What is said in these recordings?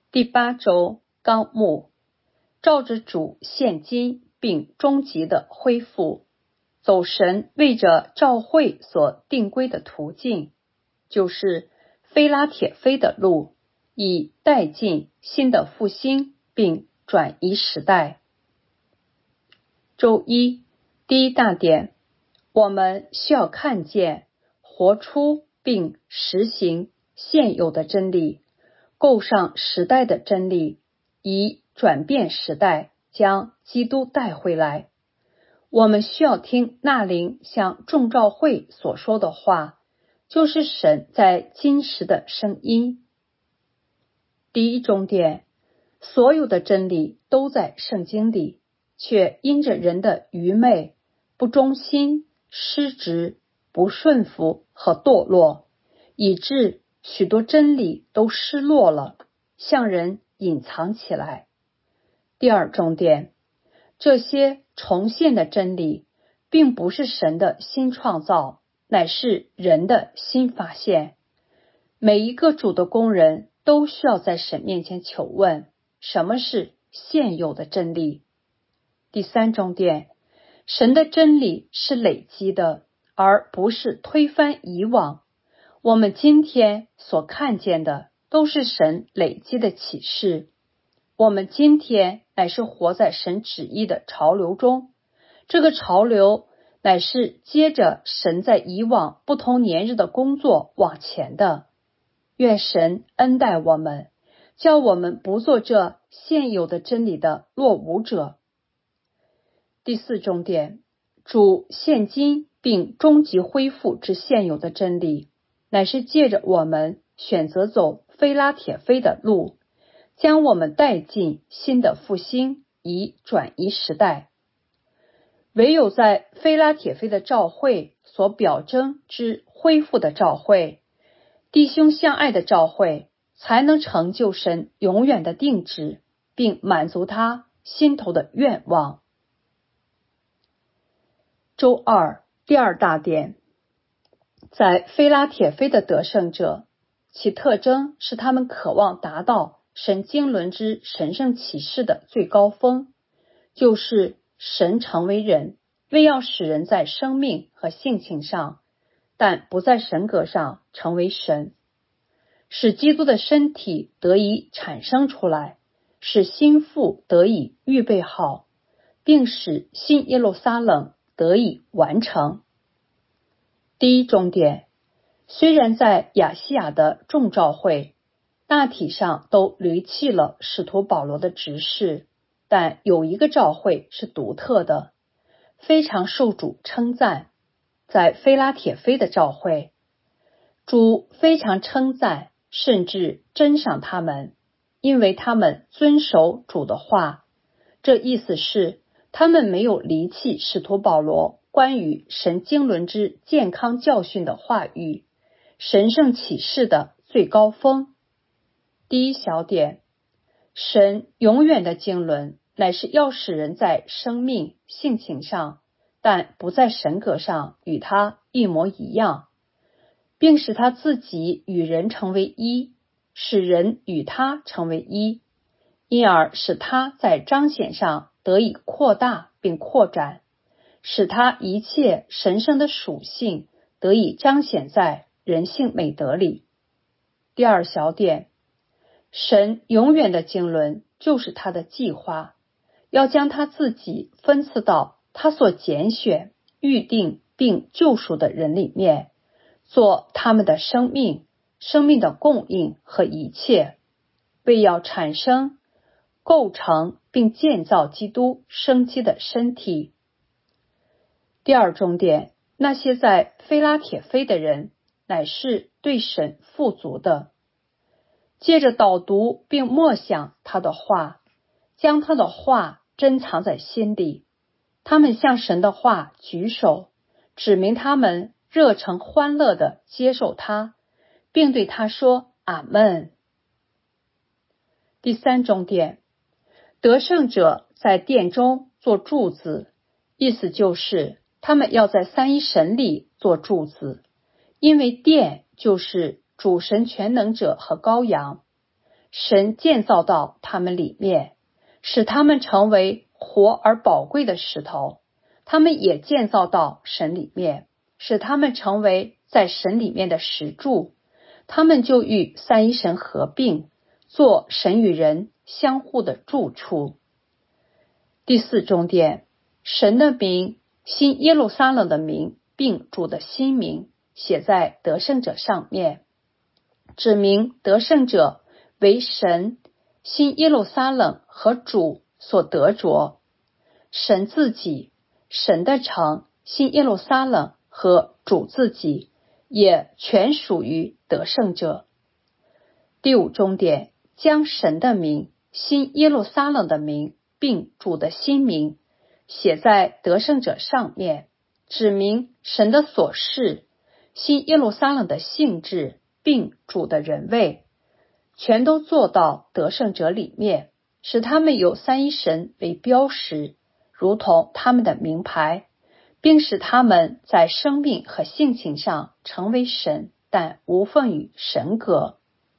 第8周纲目，照着主现今并终极的恢复，走神为着召会所定规的途径，就是非拉铁非的路，以带进新的复兴并转移时代。周一，第一大点，我们需要看见、活出并实行现有的真理，构上时代的真理，以转变时代，将基督带回来。我们需要听那灵向众召会所说的话，就是神在今时的声音。第一重点，所有的真理都在圣经里，却因着人的愚昧、不忠心、失职、不顺服和堕落，以致许多真理都失落了，向人隐藏起来。第二重点，这些重现的真理并不是神的新创造，乃是人的新发现。每一个主的工人都需要在神面前求问，什么是现有的真理。第三重点，神的真理是累积的，而不是推翻以往。我们今天所看见的都是神累积的启示。我们今天乃是活在神旨意的潮流中，这个潮流乃是接着神在以往不同年日的工作往前的。愿神恩待我们，叫我们不做这现有的真理的落伍者。第四重点，主现今并终极恢复之现有的真理，乃是借着我们选择走非拉铁非的路，将我们带进新的复兴，以转移时代。唯有在非拉铁非的召会所表征之恢复的召会，弟兄相爱的召会，才能成就神永远的定旨，并满足他心头的愿望。周二，第二大点，在非拉铁非的得胜者，其特征是他们渴望达到神经纶之神圣启示的最高峰，就是神成为人，为要使人在生命和性情上，但不在神格上成为神，使基督的身体得以产生出来，使新妇得以预备好，并使新耶路撒冷得以完成。第一重点，虽然在亚细亚的众召会大体上都离弃了使徒保罗的执事，但有一个召会是独特的，非常受主称赞。在非拉铁非的召会，主非常称赞，甚至珍赏他们，因为他们遵守主的话。这意思是他们没有离弃使徒保罗关于神经纶之健康教训的话语，神圣启示的最高峰。第一小点，神永远的经纶乃是要使人在生命性情上，但不在神格上与他一模一样，并使他自己与人成为一，使人与他成为一，因而使他在彰显上得以扩大并扩展，使他一切神圣的属性得以彰显在人性美德里。第二小点，神永远的经纶就是他的计划，要将他自己分赐到他所拣选、预定并救赎的人里面，做他们的生命、生命的供应和一切，为要产生、构成并建造基督生机的身体。第二重点，那些在非拉铁非的人，乃是对神富足的，借着导读并默想他的话，将他的话珍藏在心里。他们向神的话举手，指明他们热诚欢乐地接受他，并对他说阿们。第三重点，得胜者在殿中做柱子，意思就是他们要在三一神里做柱子，因为殿就是主神全能者和羔羊。 神建造到他们里面，使他们成为活而宝贵的石头。他们也建造到神里面，使他们成为在神里面的石柱。他们就与三一神合并，做神与人相互的住处。第四重点，神的名，新耶路撒冷的名，并主的新名写在得胜者上面，指明得胜者为神、新耶路撒冷和主所得着。神自己、神的城、新耶路撒冷和主自己也全属于得胜者。第五重点，将神的名、新耶路撒冷的名并主的新名写在得胜者上面，指明神的所事、新耶路撒冷的性质并主的人位，全都做到得胜者里面，使他们有三一神为标识，如同他们的名牌，并使他们在生命和性情上成为神，但无份于神格。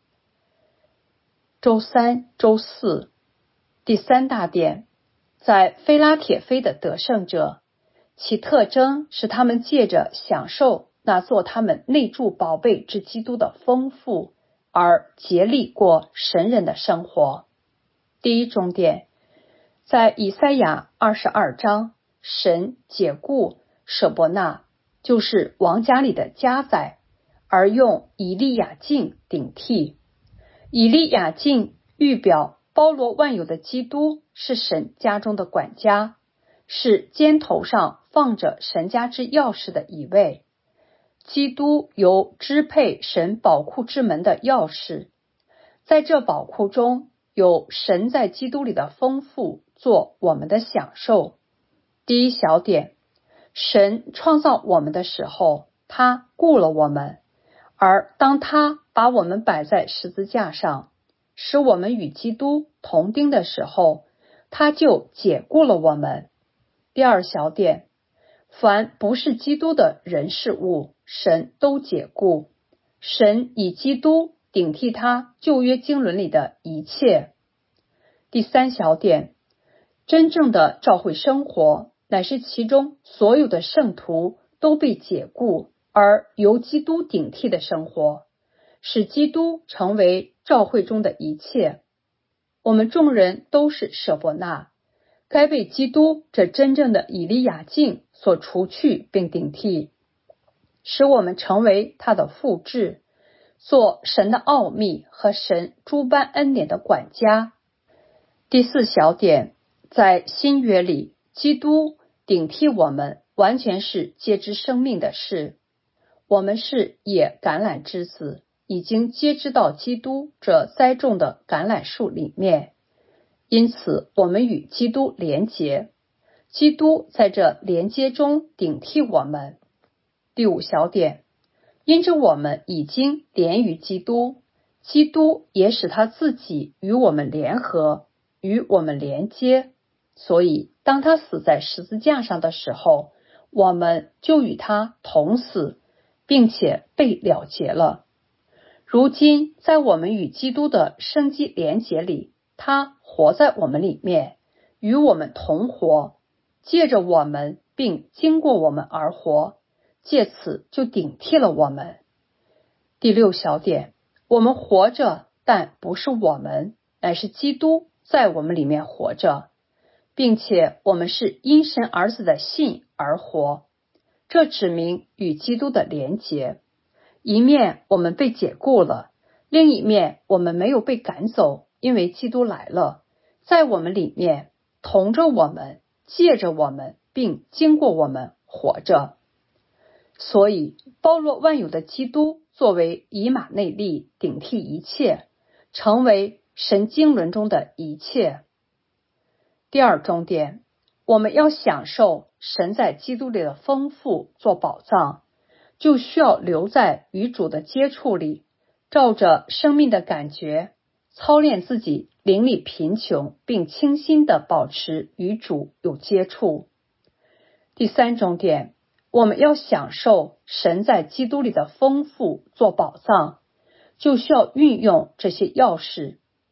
周三、周四，第三大点，在非拉铁非的得胜者，其特征是他们借着享受那做他们内住宝贝之基督的丰富而竭力过神人的生活。第一重点，在以赛亚22章，神解雇舍伯那，就是王家里的家宰，而用以利亚敬顶替。以利亚敬预表包罗万有的基督是神家中的管家，是肩头上放着神家之钥匙的一位。基督由支配神宝库之门的钥匙，在这宝库中有神在基督里的丰富做我们的享受。第一小点，神创造我们的时候，他雇了我们，而当他把我们摆在十字架上，使我们与基督同钉的时候，他就解雇了我们。第二小点，凡不是基督的人事物，神都解雇。神以基督顶替他旧约经纶里的一切。第三小点，真正的教会生活乃是其中所有的圣徒都被解雇而由基督顶替的生活，使基督成为教会中的一切。我们众人都是舍伯那，该被基督这真正的以利亚敬所除去并顶替，使我们成为他的复制，做神的奥秘和神诸般恩典的管家。第四小点，在新约里，基督顶替我们完全是接知生命的事。我们是野橄榄枝子，已经接知到基督这栽种的橄榄树里面，因此我们与基督连结，基督在这连接中顶替我们。第五小点，因着我们已经连于基督，基督也使他自己与我们联合，与我们连接，所以当他死在十字架上的时候，我们就与他同死，并且被了结了。如今在我们与基督的生机连结里，他活在我们里面，与我们同活，借着我们并经过我们而活，借此就顶替了我们。第六小点，我们活着，但不是我们，乃是基督在我们里面活着，并且我们是因神儿子的信而活，这指明与基督的连结。一面我们被解雇了，另一面我们没有被赶走，因为基督来了，在我们里面，同着我们，借着我们，并经过我们活着。所以包罗万有的基督作为以马内利顶替一切，成为神经纶中的一切。第二重点，我们要享受神在基督里的丰富做宝藏，就需要留在与主的接触里，照着生命的感觉操练自己灵里贫穷，并清心地保持与主有接触。第三重点，我们要享受神在基督里的丰富做宝藏，就需要运用这些钥匙，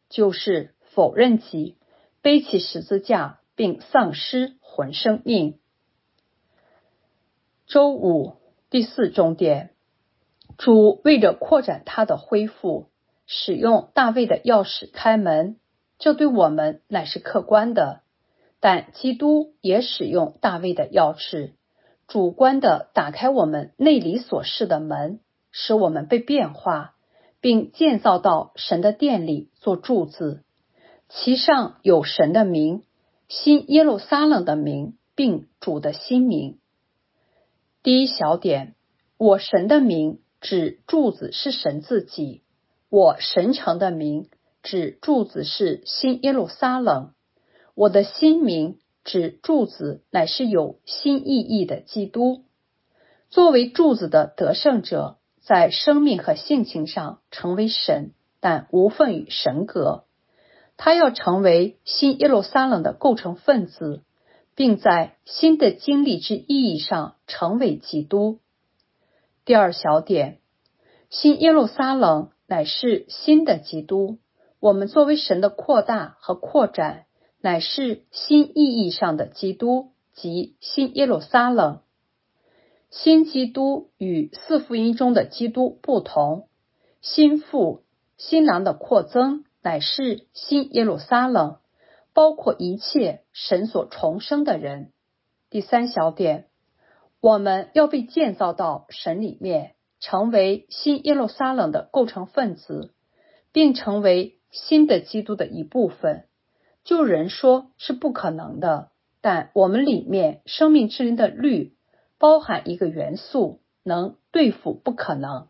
就是否认己，背起十字架并丧失魂生命。周五第四重点，主为着扩展他的恢复，使用大卫的钥匙开门，这对我们乃是客观的，但基督也使用大卫的钥匙，主观地打开我们内里所示的门，使我们被变化，并建造到神的殿里做柱子，其上有神的名，新耶路撒冷的名，并主的新名。第一小点，我神的名指柱子是神自己，我神城的名指柱子是新耶路撒冷，我的新名指柱子乃是有新意义的基督。作为柱子的得胜者，在生命和性情上成为神，但无分与神格。他要成为新耶路撒冷的构成分子，并在新的经历之意义上成为基督。第二小点，新耶路撒冷乃是新的基督，我们作为神的扩大和扩展，乃是新意义上的基督，即新耶路撒冷。新基督与四福音中的基督不同，新妇、新郎的扩增乃是新耶路撒冷，包括一切神所重生的人。第三小点，我们要被建造到神里面，成为新耶路撒冷的构成分子，并成为新的基督的一部分。就人说是不可能的，但我们里面生命之灵的律包含一个元素，能对付不可能。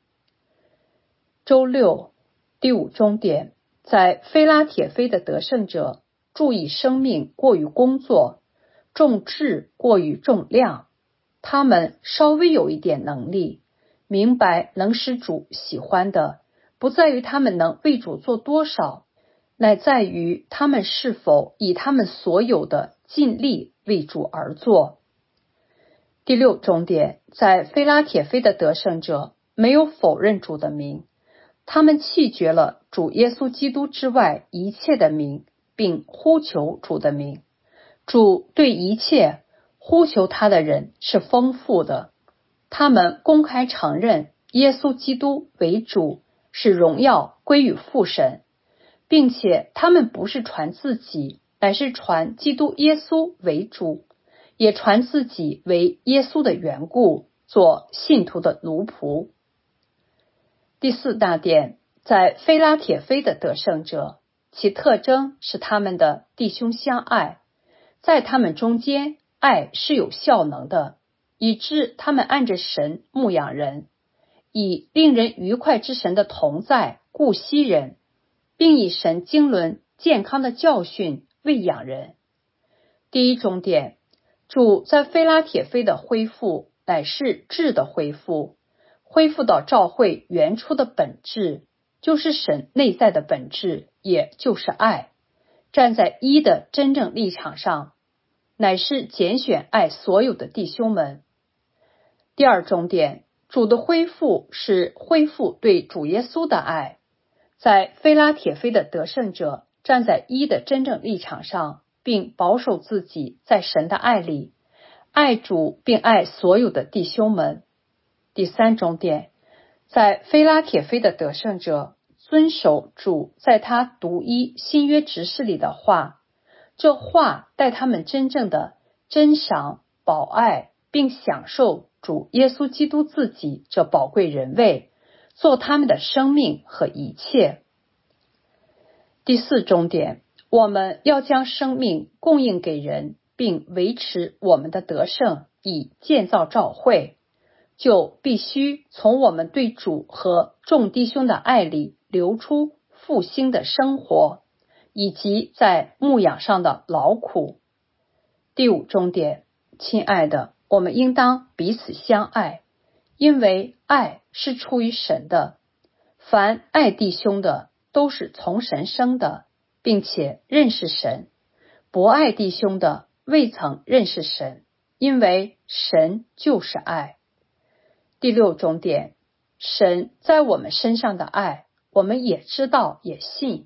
周六第五重点，在非拉铁非的得胜者注意生命过于工作，重质过于重量。他们稍微有一点能力，明白能使主喜欢的，不在于他们能为主做多少，乃在于他们是否以他们所有的尽力为主而做。第六重点，在非拉铁非的得胜者没有否认主的名，他们弃绝了主耶稣基督之外一切的名，并呼求主的名。主对一切呼求他的人是丰富的，他们公开承认耶稣基督为主，使荣耀归于父神，并且他们不是传自己，乃是传基督耶稣为主，也传自己为耶稣的缘故，做信徒的奴仆。第四大点，在非拉铁非的得胜者，其特征是他们的弟兄相爱，在他们中间，爱是有效能的，以致他们按着神牧养人，以令人愉快之神的同在顾惜人，并以神经纶健康的教训喂养人。第一重点，主在非拉铁非的恢复乃是质的恢复，恢复到教会原初的本质，就是神内在的本质，也就是爱。站在一的真正立场上，乃是拣选爱所有的弟兄们。第二重点，主的恢复是恢复对主耶稣的爱。在非拉铁非的得胜者站在一的真正立场上，并保守自己在神的爱里，爱主并爱所有的弟兄们。第三重点，在非拉铁非的得胜者遵守主在他独一新约执事里的话，这话带他们真正的珍赏、保爱，并享受主耶稣基督自己这宝贵人位，做他们的生命和一切。第四重点，我们要将生命供应给人，并维持我们的得胜，以建造教会，就必须从我们对主和众弟兄的爱里流出复兴的生活，以及在牧养上的劳苦。第五重点，亲爱的，我们应当彼此相爱，因为爱是出于神的，凡爱弟兄的都是从神生的，并且认识神，不爱弟兄的未曾认识神，因为神就是爱。第六重点，神在我们身上的爱，我们也知道也信，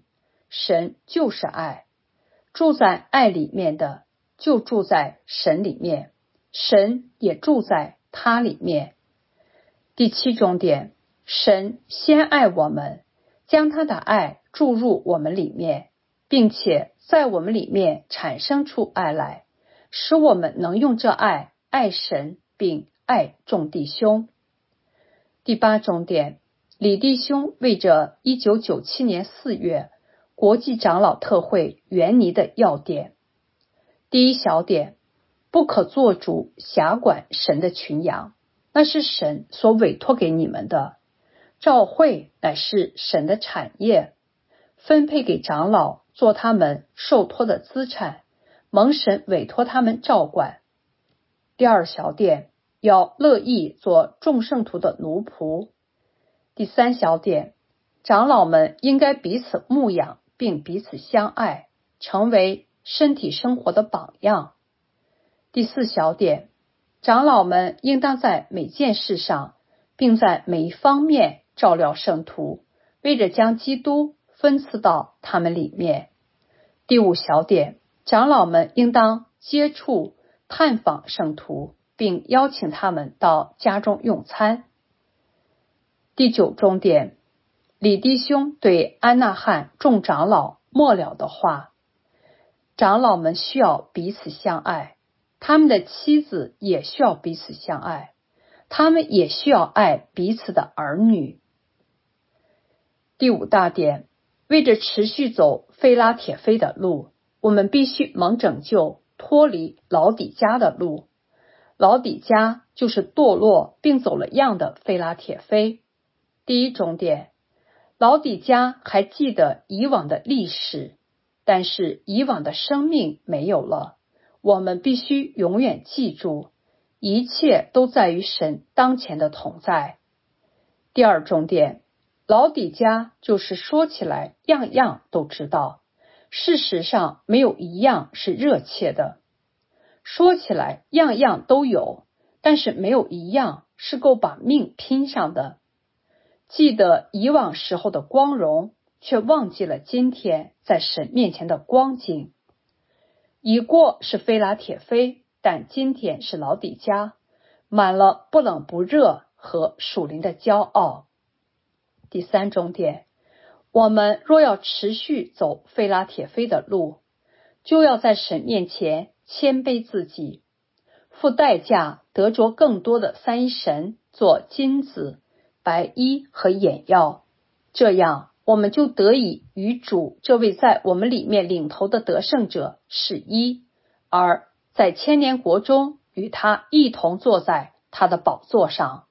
神就是爱，住在爱里面的就住在神里面，神也住在他里面。第七重点，神先爱我们，将他的爱注入我们里面，并且在我们里面产生出爱来，使我们能用这爱爱神并爱众弟兄。第八重点，李弟兄为着1997年4月国际长老特会原拟的要点。第一小点，不可做主辖管神的群羊，那是神所委托给你们的，教会乃是神的产业，分配给长老做他们受托的资产，蒙神委托他们照管。第二小点，要乐意做众圣徒的奴仆。第三小点，长老们应该彼此牧养并彼此相爱，成为身体生活的榜样。第四小点，长老们应当在每件事上并在每一方面照料圣徒，为着将基督分赐到他们里面。第五小点，长老们应当接触探访圣徒，并邀请他们到家中用餐。第九重点，李弟兄对安纳汉众长老末了的话，长老们需要彼此相爱，他们的妻子也需要彼此相爱，他们也需要爱彼此的儿女。第五大点，为着持续走非拉铁非的路，我们必须蒙拯救，脱离老底嘉的路。老底嘉就是堕落并走了样的非拉铁非。第一重点，老底嘉还记得以往的历史，但是以往的生命没有了。我们必须永远记住，一切都在于神当前的同在。第二重点，老底嘉就是说起来样样都知道，事实上没有一样是热切的。说起来样样都有，但是没有一样是够把命拼上的。记得以往时候的光荣，却忘记了今天在神面前的光景。已过是非拉铁非，但今天是老底嘉，满了不冷不热和属灵的骄傲。第三重点，我们若要持续走非拉铁非的路，就要在神面前谦卑自己，付代价得着更多的三一神做金子、白衣和眼药，这样我们就得以与主这位在我们里面领头的得胜者是一，而在千年国中与他一同坐在他的宝座上。